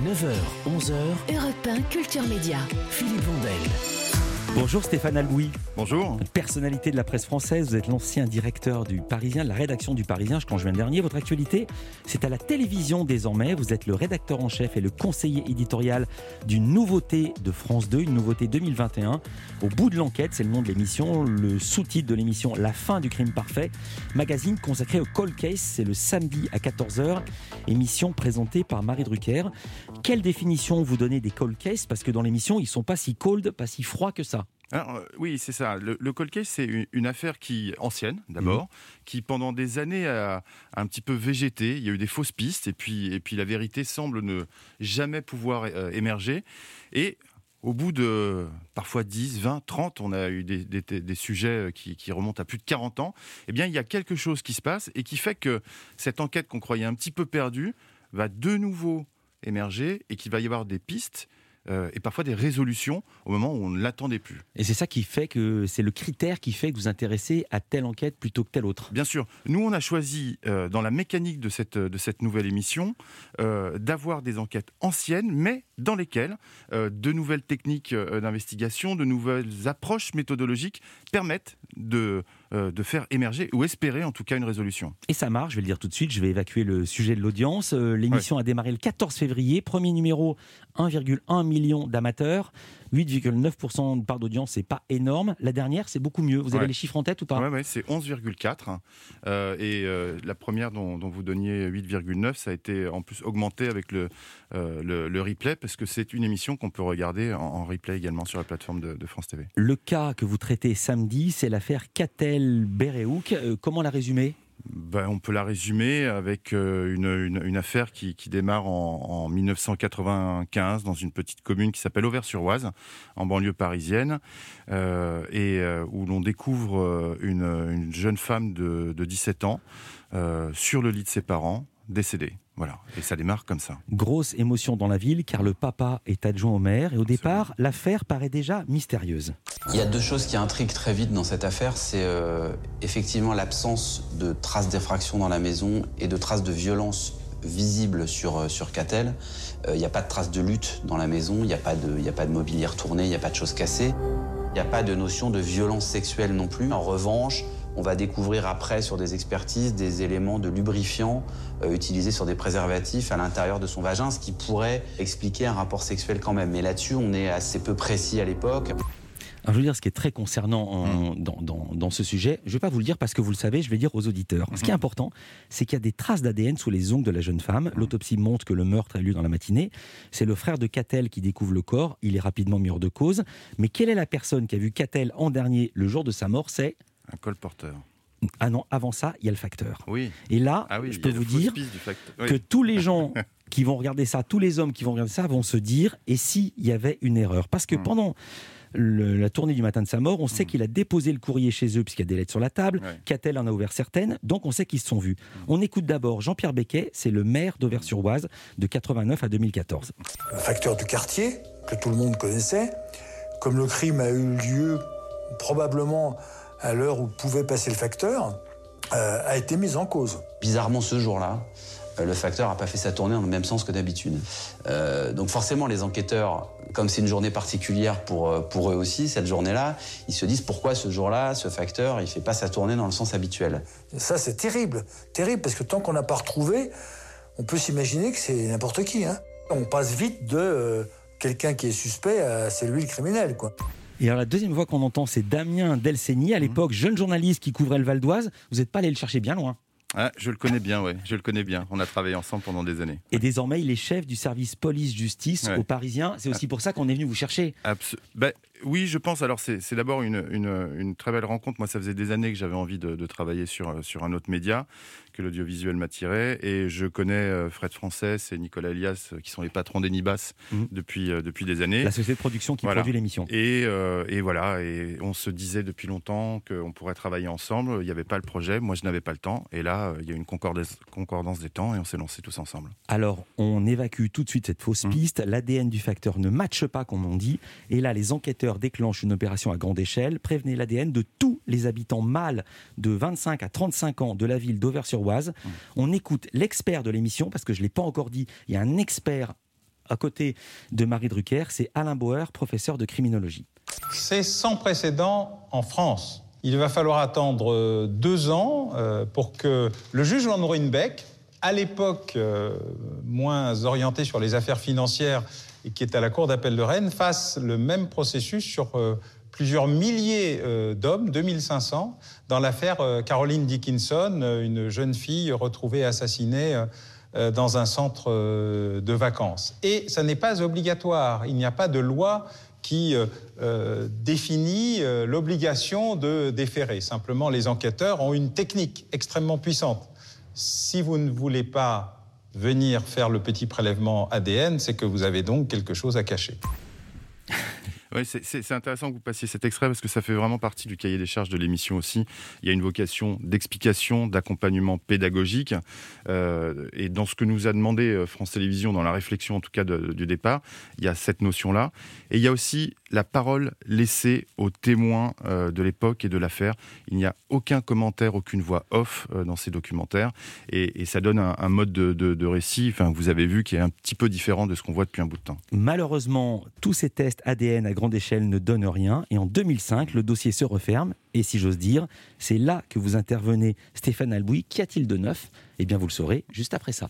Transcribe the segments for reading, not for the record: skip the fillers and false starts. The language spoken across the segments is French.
9h, 11h, Europe 1 Culture Média. Philippe Vandel. Bonjour Stéphane Allouis. Bonjour. Personnalité de la presse française, vous êtes l'ancien directeur du Parisien, de la rédaction du Parisien jusqu'en juin dernier. Votre actualité, c'est à la télévision désormais. Vous êtes le rédacteur en chef et le conseiller éditorial d'une nouveauté de France 2, une nouveauté 2021. Au bout de l'enquête, c'est le nom de l'émission, le sous-titre de l'émission La fin du crime parfait. Magazine consacré au cold case, c'est le samedi à 14h. Émission présentée par Marie Drucker. Quelle définition vous donnez des cold cases ? Parce que dans l'émission, ils ne sont pas si cold, pas si froids que ça. Alors, oui, c'est ça. Le cold case, c'est une affaire ancienne, d'abord, qui pendant des années a un petit peu végété. Il y a eu des fausses pistes, et puis la vérité semble ne jamais pouvoir émerger. Et au bout de parfois 10, 20, 30, on a eu des sujets qui remontent à plus de 40 ans. Eh bien, il y a quelque chose qui se passe et qui fait que cette enquête qu'on croyait un petit peu perdue va de nouveau émerger et qu'il va y avoir des pistes et parfois des résolutions au moment où on ne l'attendait plus. Et c'est ça qui fait que c'est le critère qui fait que vous vous intéressez à telle enquête plutôt que telle autre. Bien sûr. Nous, on a choisi, dans la mécanique de cette nouvelle émission, d'avoir des enquêtes anciennes, mais dans lesquelles de nouvelles techniques d'investigation, de nouvelles approches méthodologiques permettent de faire émerger, ou espérer en tout cas, une résolution. Et ça marche, je vais le dire tout de suite, je vais évacuer le sujet de l'audience. L'émission a démarré le 14 février, premier numéro, 1,1 million d'amateurs, 8,9% de part d'audience, c'est pas énorme. La dernière, c'est beaucoup mieux. Vous avez les chiffres en tête ou pas ? Oui, c'est 11,4. La première dont vous donniez 8,9, ça a été en plus augmenté avec le replay, parce que c'est une émission qu'on peut regarder en replay également sur la plateforme de France TV. Le cas que vous traitez samedi, c'est l'affaire Catel-Béréouk. Comment la résumer ? On peut la résumer avec une affaire qui démarre en 1995 dans une petite commune qui s'appelle Auvers-sur-Oise, en banlieue parisienne, où l'on découvre une jeune femme de 17 ans sur le lit de ses parents, décédée. Voilà, et ça démarre comme ça. Grosse émotion dans la ville, car le papa est adjoint au maire, et au départ, l'affaire paraît déjà mystérieuse. Il y a deux choses qui intriguent très vite dans cette affaire, c'est effectivement l'absence de traces d'effraction dans la maison et de traces de violence visibles sur Catel. Il n'y a pas de traces de lutte dans la maison, il n'y a pas de mobilier retourné, il n'y a pas de choses cassées. Il n'y a pas de notion de violence sexuelle non plus. En revanche, on va découvrir après sur des expertises des éléments de lubrifiant utilisés sur des préservatifs à l'intérieur de son vagin, ce qui pourrait expliquer un rapport sexuel quand même. Mais là-dessus, on est assez peu précis à l'époque. Alors, je veux dire, ce qui est très concernant dans ce sujet, je ne vais pas vous le dire parce que vous le savez, je vais dire aux auditeurs. Ce qui est important, c'est qu'il y a des traces d'ADN sous les ongles de la jeune femme. L'autopsie montre que le meurtre a eu lieu dans la matinée. C'est le frère de Catel qui découvre le corps. Il est rapidement mis hors de cause. Mais quelle est la personne qui a vu Catel en dernier le jour de sa mort ? C'est un colporteur. Ah non, avant ça, il y a le facteur. Oui. Et là, je peux vous dire que tous les gens qui vont regarder ça, tous les hommes qui vont regarder ça vont se dire, et s'il y avait une erreur ? Parce que pendant la tournée du matin de sa mort, on sait qu'il a déposé le courrier chez eux puisqu'il y a des lettres sur la table, Catel en a ouvert certaines, donc on sait qu'ils se sont vus. On écoute d'abord Jean-Pierre Becquet, c'est le maire d'Auvers-sur-Oise de 89 à 2014. Le facteur du quartier, que tout le monde connaissait, comme le crime a eu lieu probablement à l'heure où pouvait passer le facteur, a été mis en cause. Bizarrement, ce jour-là, le facteur n'a pas fait sa tournée dans le même sens que d'habitude. Donc forcément, les enquêteurs, comme c'est une journée particulière pour eux aussi, cette journée-là, ils se disent pourquoi ce jour-là, ce facteur, il ne fait pas sa tournée dans le sens habituel. Et ça, c'est terrible, parce que tant qu'on n'a pas retrouvé, on peut s'imaginer que c'est n'importe qui. On passe vite de quelqu'un qui est suspect à c'est lui le criminel, quoi. Et alors la deuxième voix qu'on entend, c'est Damien Delceni, à l'époque jeune journaliste qui couvrait le Val d'Oise. Vous n'êtes pas allé le chercher bien loin ? Ah, je le connais bien, je le connais bien. On a travaillé ensemble pendant des années. Et désormais, il est chef du service police-justice au Parisien. C'est aussi pour ça qu'on est venu vous chercher. Oui, je pense. Alors, c'est d'abord une très belle rencontre. Moi, ça faisait des années que j'avais envie de travailler sur un autre média, que l'audiovisuel m'attirait. Et je connais Fred Frances et Nicolas Elias, qui sont les patrons d'Enibas depuis des années. La société de production qui produit l'émission. Et voilà. Et on se disait depuis longtemps qu'on pourrait travailler ensemble. Il n'y avait pas le projet. Moi, je n'avais pas le temps. Et là, il y a une concordance des temps et on s'est lancés tous ensemble. Alors, on évacue tout de suite cette fausse piste. L'ADN du facteur ne matche pas, comme on dit. Et là, les enquêteurs déclenchent une opération à grande échelle. Prévenez l'ADN de tous les habitants mâles de 25 à 35 ans de la ville d'Auvers-sur-Oise. On écoute l'expert de l'émission, parce que je ne l'ai pas encore dit. Il y a un expert à côté de Marie Drucker, c'est Alain Bauer, professeur de criminologie. C'est sans précédent en France. Il va falloir attendre 2 ans pour que le juge Van Ruijnbeek, à l'époque moins orienté sur les affaires financières et qui est à la Cour d'appel de Rennes, fasse le même processus sur plusieurs milliers d'hommes, 2500, dans l'affaire Caroline Dickinson, une jeune fille retrouvée assassinée dans un centre de vacances. Et ça n'est pas obligatoire, il n'y a pas de loi qui définit l'obligation de déférer. Simplement, les enquêteurs ont une technique extrêmement puissante. Si vous ne voulez pas venir faire le petit prélèvement ADN, c'est que vous avez donc quelque chose à cacher. Oui, c'est intéressant que vous passiez cet extrait parce que ça fait vraiment partie du cahier des charges de l'émission aussi. Il y a une vocation d'explication, d'accompagnement pédagogique. Et dans ce que nous a demandé France Télévisions, dans la réflexion en tout cas du départ, il y a cette notion-là. Et il y a aussi la parole laissée aux témoins de l'époque et de l'affaire. Il n'y a aucun commentaire, aucune voix off dans ces documentaires. Et ça donne un mode de récit, enfin, vous avez vu, qui est un petit peu différent de ce qu'on voit depuis un bout de temps. Malheureusement, tous ces tests ADN à grande échelle ne donnent rien. Et en 2005, le dossier se referme. Et si j'ose dire, c'est là que vous intervenez, Stéphane Albouy. Qu'y a-t-il de neuf ? Eh bien, vous le saurez juste après ça.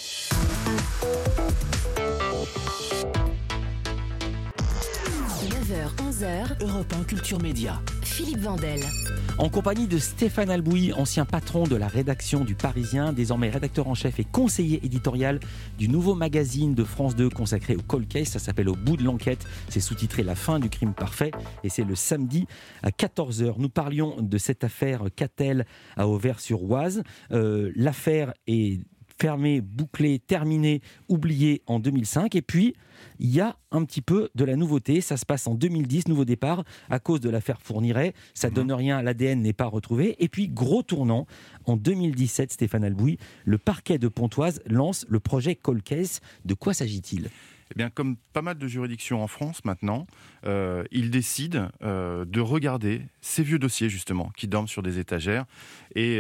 9h-11h, Europe 1 Culture Média. Philippe Vandel. En compagnie de Stéphane Albouy, ancien patron de la rédaction du Parisien, désormais rédacteur en chef et conseiller éditorial du nouveau magazine de France 2 consacré au cold case. Ça s'appelle Au bout de l'enquête. C'est sous-titré La fin du crime parfait. Et c'est le samedi à 14h. Nous parlions de cette affaire Cattel à Auvers-sur-Oise. L'affaire est fermée, bouclée, terminée, oubliée en 2005. Et puis, il y a un petit peu de la nouveauté. Ça se passe en 2010, nouveau départ, à cause de l'affaire Fourniret. Ça donne rien, l'ADN n'est pas retrouvé. Et puis, gros tournant, en 2017, Stéphane Albouy, le parquet de Pontoise lance le projet Cold Case. De quoi s'agit-il ? Eh bien, comme pas mal de juridictions en France maintenant, ils décident de regarder ces vieux dossiers justement qui dorment sur des étagères. Et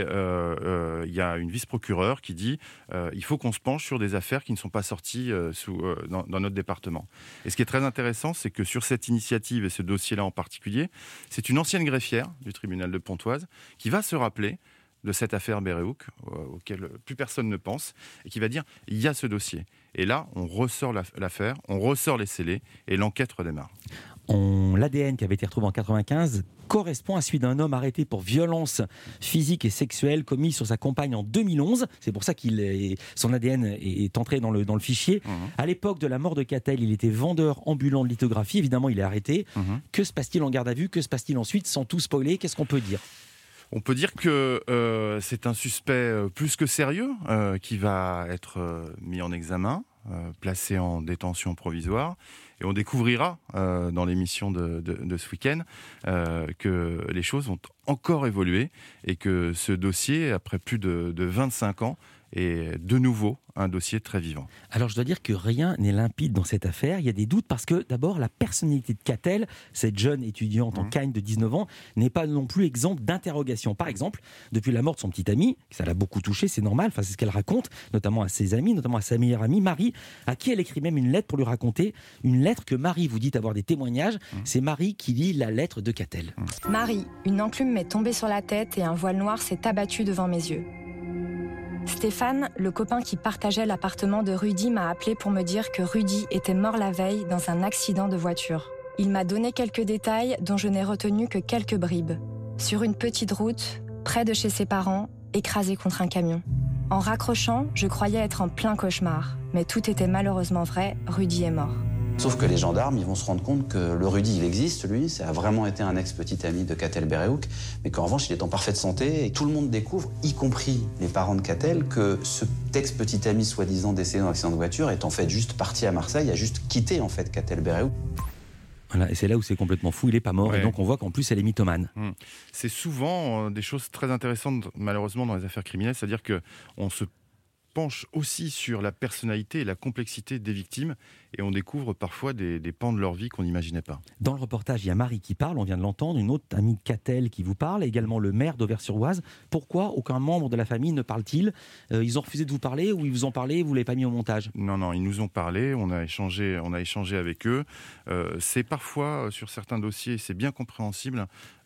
il y a une vice-procureure qui dit il faut qu'on se penche sur des affaires qui ne sont pas sorties dans notre département. Et ce qui est très intéressant, c'est que sur cette initiative et ce dossier-là en particulier, c'est une ancienne greffière du tribunal de Pontoise qui va se rappeler de cette affaire Béréouk, auquel plus personne ne pense, et qui va dire il y a ce dossier. Et là, on ressort l'affaire, on ressort les scellés, et l'enquête redémarre. L'ADN qui avait été retrouvé en 1995 correspond à celui d'un homme arrêté pour violence physique et sexuelle commise sur sa compagne en 2011. C'est pour ça son ADN est entré dans le fichier. À l'époque de la mort de Cattel, il était vendeur ambulant de lithographie. Évidemment, il est arrêté. Que se passe-t-il en garde à vue ? Que se passe-t-il ensuite ? Sans tout spoiler, qu'est-ce qu'on peut dire ? On peut dire que c'est un suspect plus que sérieux qui va être mis en examen, placé en détention provisoire. Et on découvrira dans l'émission de ce week-end que les choses ont encore évolué et que ce dossier, après plus de 25 ans, est de nouveau un dossier très vivant. Alors je dois dire que rien n'est limpide dans cette affaire. Il y a des doutes parce que d'abord la personnalité de Cattel, cette jeune étudiante en Cagne de 19 ans, n'est pas non plus exempte d'interrogation. Par exemple, depuis la mort de son petit ami, ça l'a beaucoup touché, c'est normal, enfin, c'est ce qu'elle raconte, notamment à ses amis, notamment à sa meilleure amie, Marie, à qui elle écrit même une lettre pour lui raconter, une lettre que Marie vous dit avoir des témoignages. C'est Marie qui lit la lettre de Cattel. Marie, une enclume m'est tombée sur la tête et un voile noir s'est abattu devant mes yeux. Stéphane, le copain qui partageait l'appartement de Rudy, m'a appelé pour me dire que Rudy était mort la veille dans un accident de voiture. Il m'a donné quelques détails dont je n'ai retenu que quelques bribes. Sur une petite route, près de chez ses parents, écrasé contre un camion. En raccrochant, je croyais être en plein cauchemar. Mais tout était malheureusement vrai, Rudy est mort. Sauf que les gendarmes, ils vont se rendre compte que le Rudy, il existe, lui, ça a vraiment été un ex-petit ami de Cattel Béréouk, mais qu'en revanche, il est en parfaite santé, et tout le monde découvre, y compris les parents de Cattel, que ce ex-petit ami soi-disant décédé dans un accident de voiture est en fait juste parti à Marseille, a juste quitté en fait Cattel Béréouk. Voilà, et c'est là où c'est complètement fou, il n'est pas mort, et donc on voit qu'en plus elle est mythomane. C'est souvent des choses très intéressantes, malheureusement, dans les affaires criminelles, c'est-à-dire qu'on se penche aussi sur la personnalité et la complexité des victimes, et on découvre parfois des pans de leur vie qu'on n'imaginait pas. Dans le reportage, il y a Marie qui parle, on vient de l'entendre, une autre amie de Catel qui vous parle, également le maire d'Auvers-sur-Oise. Pourquoi aucun membre de la famille ne parle-t-il ? Ils ont refusé de vous parler ou ils vous ont parlé, vous ne l'avez pas mis au montage ? Non, ils nous ont parlé, on a échangé avec eux. C'est parfois, sur certains dossiers, c'est bien compréhensible,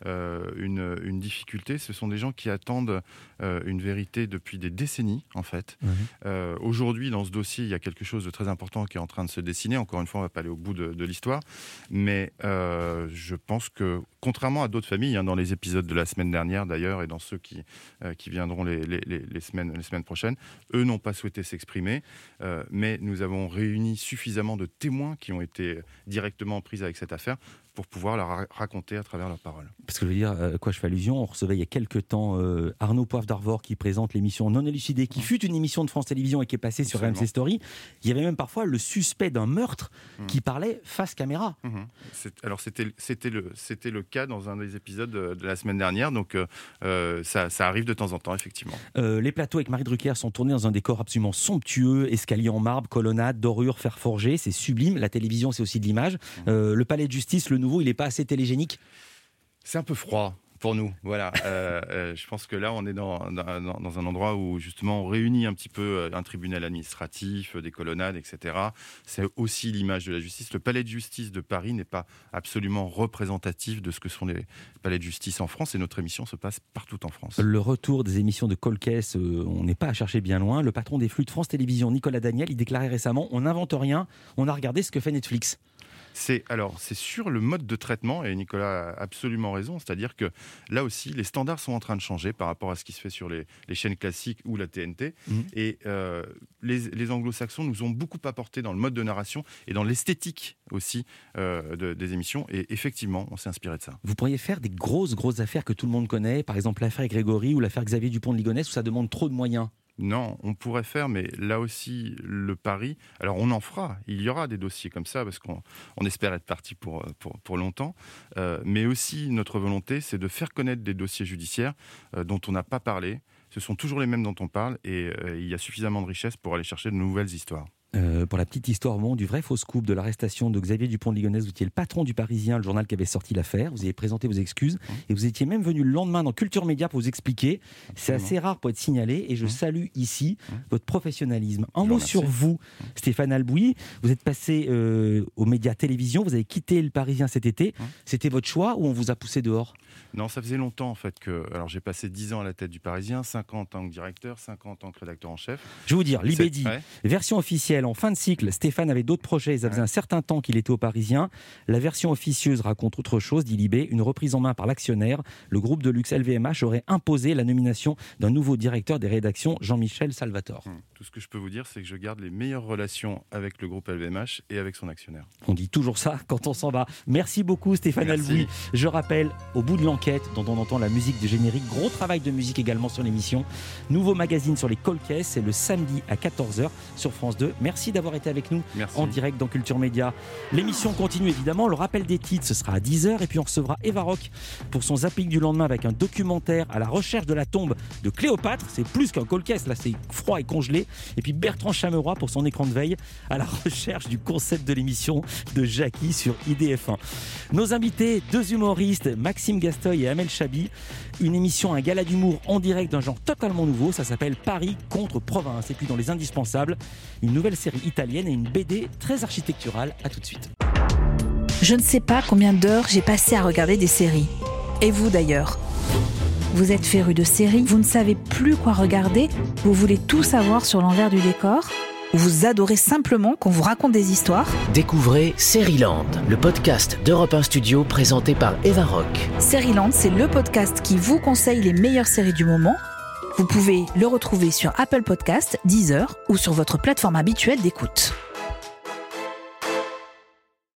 une difficulté. Ce sont des gens qui attendent une vérité depuis des décennies, en fait. Aujourd'hui, dans ce dossier, il y a quelque chose de très important qui est en train de se dessiner. Encore une fois, on ne va pas aller au bout de l'histoire. Mais je pense que, contrairement à d'autres familles, dans les épisodes de la semaine dernière d'ailleurs, et dans ceux qui viendront les semaines prochaines, eux n'ont pas souhaité s'exprimer. Mais nous avons réuni suffisamment de témoins qui ont été directement pris avec cette affaire pour pouvoir la raconter à travers leurs paroles. Parce que je veux dire, quoi je fais allusion, on recevait il y a quelques temps Arnaud Poivre d'Arvor qui présente l'émission Non élucidée, qui fut une émission de France Télévisions et qui est passée sur RMC Story. Il y avait même parfois le suspect d'un meurtre qui parlait face caméra. Alors c'était le cas dans un des épisodes de la semaine dernière, donc ça arrive de temps en temps, effectivement. Les plateaux avec Marie Drucker sont tournés dans un décor absolument somptueux, escalier en marbre, colonnade, dorure, fer forgé, c'est sublime. La télévision, c'est aussi de l'image. Le palais de justice, le nouveau, il n'est pas assez télégénique? C'est un peu froid pour nous, voilà. Je pense que là, on est dans un endroit où justement on réunit un petit peu un tribunal administratif, des colonnades, etc. C'est aussi l'image de la justice. Le palais de justice de Paris n'est pas absolument représentatif de ce que sont les palais de justice en France, et notre émission se passe partout en France. Le retour des émissions de Cold Case, on n'est pas à chercher bien loin. Le patron des flux de France Télévisions, Nicolas Daniel, il déclarait récemment: on n'invente rien, on a regardé ce que fait Netflix. C'est sur le mode de traitement, et Nicolas a absolument raison, c'est-à-dire que là aussi, les standards sont en train de changer par rapport à ce qui se fait sur les chaînes classiques ou la TNT, et les anglo-saxons nous ont beaucoup apporté dans le mode de narration et dans l'esthétique aussi des émissions, et effectivement, on s'est inspiré de ça. Vous pourriez faire des grosses affaires que tout le monde connaît, par exemple l'affaire Grégory ou l'affaire Xavier Dupont de Ligonnès, où ça demande trop de moyens? Non, on pourrait faire, mais là aussi, le pari... Alors, on en fera. Il y aura des dossiers comme ça, parce qu'on espère être parti pour longtemps. Mais aussi, notre volonté, c'est de faire connaître des dossiers judiciaires dont on n'a pas parlé. Ce sont toujours les mêmes dont on parle, et il y a suffisamment de richesse pour aller chercher de nouvelles histoires. Pour la petite histoire du vrai faux scoop de l'arrestation de Xavier Dupont de Ligonnès, vous étiez le patron du Parisien, le journal qui avait sorti l'affaire. Vous avez présenté vos excuses et vous étiez même venu le lendemain dans Culture Média pour vous expliquer. Absolument. C'est assez rare pour être signalé, et je salue ici votre professionnalisme. Un mot sur vous, Stéphane Albouy. Vous êtes passé aux médias télévision, vous avez quitté le Parisien cet été. C'était votre choix ou on vous a poussé dehors? Non, ça faisait longtemps en fait que... Alors j'ai passé 10 ans à la tête du Parisien, 5 ans en tant que directeur, 5 ans en tant que rédacteur en chef. Je vais vous dire, Libé dit, version officielle, en fin de cycle, Stéphane avait d'autres projets, ça faisait un certain temps qu'il était au Parisien. La version officieuse raconte autre chose, dit Libé, une reprise en main par l'actionnaire. Le groupe de luxe LVMH aurait imposé la nomination d'un nouveau directeur des rédactions, Jean-Michel Salvatore. Tout ce que je peux vous dire, c'est que je garde les meilleures relations avec le groupe LVMH et avec son actionnaire. On dit toujours ça quand on s'en va. Merci beaucoup Stéphane Albouy. Je rappelle, au bout de l'enquête dont on entend la musique de générique, gros travail de musique également sur l'émission. Nouveau magazine sur les Cold Case, c'est le samedi à 14h sur France 2. Merci d'avoir été avec nous en direct dans Culture Média. L'émission continue évidemment, le rappel des titres ce sera à 10h, et puis on recevra Eva Rock pour son zapping du lendemain avec un documentaire à la recherche de la tombe de Cléopâtre. C'est plus qu'un Cold Case, là c'est froid et congelé. Et puis Bertrand Chameroy pour son écran de veille à la recherche du concept de l'émission de Jackie sur IDF1. Nos invités, 2 humoristes, Maxime Gastoy et Amel Chabi. Une émission, un gala d'humour en direct d'un genre totalement nouveau, ça s'appelle Paris contre province. Et puis dans les indispensables, une nouvelle série italienne et une BD très architecturale. À tout de suite. Je ne sais pas combien d'heures j'ai passé à regarder des séries. Et vous d'ailleurs? Vous êtes féru de séries, vous ne savez plus quoi regarder, vous voulez tout savoir sur l'envers du décor, ou vous adorez simplement qu'on vous raconte des histoires? Découvrez Seriland, le podcast d'Europe 1 Studio présenté par Eva Rock. Seriland, c'est le podcast qui vous conseille les meilleures séries du moment. Vous pouvez le retrouver sur Apple Podcasts, Deezer ou sur votre plateforme habituelle d'écoute.